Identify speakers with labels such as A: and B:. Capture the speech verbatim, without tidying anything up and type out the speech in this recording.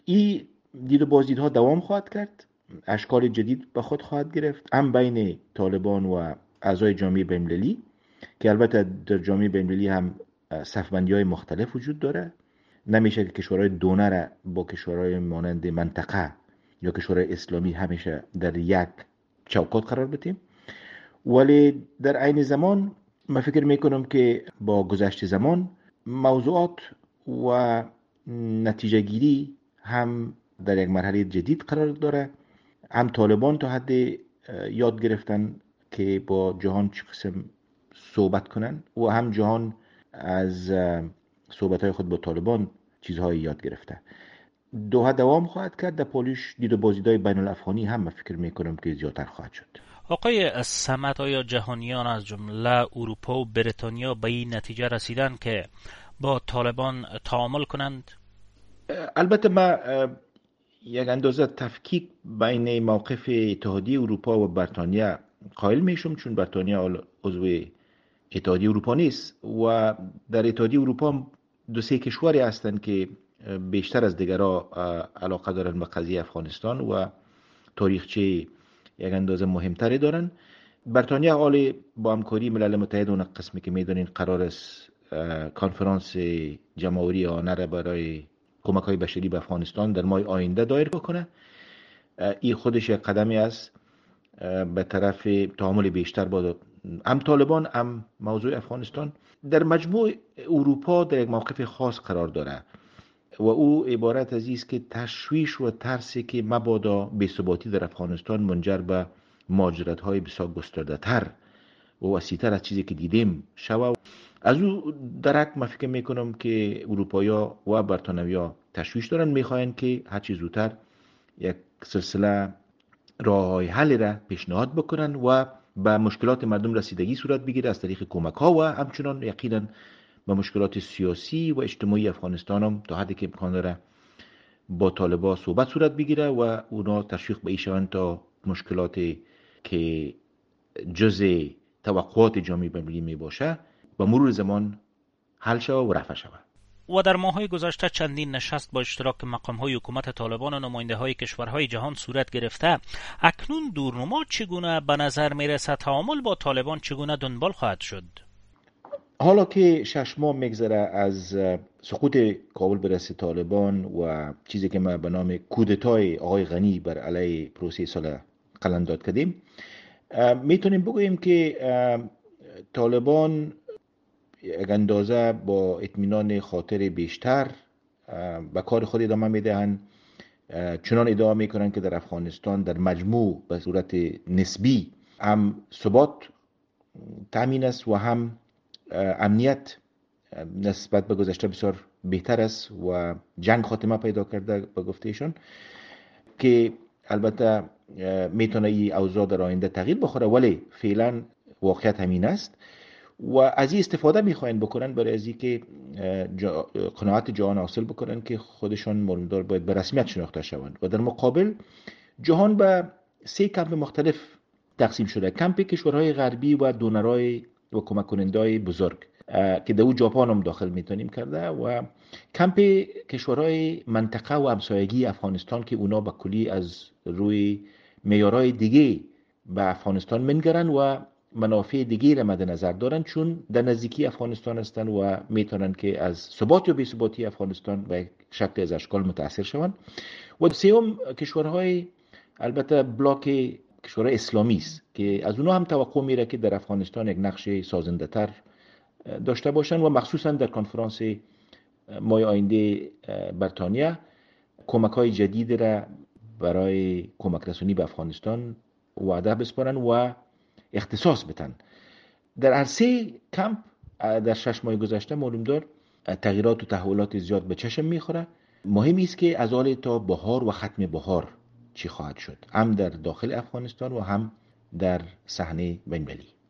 A: این دید و بازدیدها دوام خواهد کرد، اشکال جدید به خود خواهد گرفت، هم بین طالبان و اعضای جامعه بین‌المللی که البته در جامعه بین‌المللی هم صفبندی‌های مختلف وجود داره. نمیشه که کشورهای دونر با کشورهای مانند منطقه یا کشورهای اسلامی همیشه در یک چوکات قرار بدیم. ولی در عین زمان من فکر میکنم که با گذشت زمان موضوعات و نتیجه گیری هم در یک مرحله جدید قرار داره. هم طالبان تا حد یاد گرفتن که با جهان چه قسم صحبت کنن و هم جهان از صحبت‌های خود با طالبان چیزهایی یاد گرفته. دوها دوام خواهد کرد. در پولیش دید و بازدیدهای بین الافغانی هم من فکر میکنم که زیادتر خواهد شد.
B: آقای صمد، آیا جهانیان از جمله اروپا و بریتانیا به این نتیجه رسیدن که با طالبان تعامل کنند؟
A: البته ما یک اندازه تفکیک بین موقف اتحادیه اروپا و بریتانیا قائل میشم، چون بریتانیا عضو اتحادیه اروپا نیست و در اتحادیه اروپا دو سه کشوری هستند که بیشتر از دیگرها علاقه دارن به قضیه افغانستان و تاریخچه یک اندازه مهمتری دارن. بریتانیا حال با همکاری ملل متحد اون قسمی که میدونین قرار است کنفرانس جمهوری آنه را برای کمک های بشری به افغانستان در ماه آینده دایر بکنه. این خودش یک قدمی است به طرف تعامل بیشتر با هم طالبان هم موضوع افغانستان. در مجموع اروپا در یک موقف خاص قرار داره و او عبارت از است که تشویش و ترسی که مبادا بی‌ثباتی در افغانستان منجر به مهاجرت‌های بسیار گسترده‌تر و وسیع‌تر از چیزی که دیدیم شود. از او درک من فکر میکنم که اروپایی‌ها و بریتانوی‌ها تشویش دارن، میخواین که هر چیز زودتر یک سلسله راه‌های حل را پیشنهاد بکنن و به مشکلات مردم رسیدگی صورت بگیره از طریق کمک‌ها و همچنان یقینا به مشکلات سیاسی و اجتماعی افغانستان هم تا حدی که امکان داره با طالبان صحبت صورت بگیره و اونا تشویق به ایشان تا مشکلاتی که جزء توقعات جامعه بین‌المللی می باشه با مرور زمان حل شود و رفع شود.
B: و در ماه‌های گذشته چندین نشست با اشتراک مقام‌های حکومت طالبان و نماینده‌های کشورهای جهان صورت گرفته. اکنون دورنما چگونه به نظر میرسد؟ تعامل با طالبان چگونه دنبال خواهد شد؟
A: حالا که شش ماه میگذره از سقوط کابل بر دست طالبان و چیزی که ما به نام کودتای آقای غنی بر علیه پروسه صلح قلمداد کردیم، میتونیم بگوییم که طالبان یک اندازه با اطمینان خاطر بیشتر به کار خود ادامه میدهند. چنان ادعا میکنند که در افغانستان در مجموع به صورت نسبی هم ثبات تامین است و هم امنیت نسبت به گذشته بسیار بهتر است و جنگ خاتمه پیدا کرده به گفتهشون، که البته میتونه این اوضاع در آینده تغییر بخوره، ولی فعلا واقعیت همین است و از این استفاده میخواین بکنن برای از اینکه قناعت جهان حاصل بکنن که خودشان مالدار باید به رسمیت شناخته شوند. و در مقابل جهان به سه کمپ مختلف تقسیم شده: کمپ کشورهای غربی و دونرهای و کمک کنندهای بزرگ که در او ژاپن هم داخل میتونیم کرده، و کمپ کشورهای منطقه و همسایگی افغانستان که اونا به کلی از روی معیارهای دیگه به افغانستان منگرن و منافع دیگه را مد نظر دارن، چون در نزدیکی افغانستان هستن و میتونن که از ثبات یا بی‌ثباتی افغانستان به شکل از اشکال متاثر شوند. و سوم کشورهای البته بلاک کشورهای اسلامی است که از اونها هم توقع میره که در افغانستان یک نقش سازنده تر داشته باشن و مخصوصا در کنفرانس ماه آینده بریتانیا کمک های جدید را برای کمک رسانی به افغانستان وعده بسپارن و اختصاص بدن. در هر سه کمپ در شش ماه گذشته معلوم دار تغییرات و تحولات زیاد به چشم میخوره. مهم است که از حال تا بهار و ختم بهار چی خواهد شد، هم در داخل افغانستان و هم در صحنه بین‌المللی.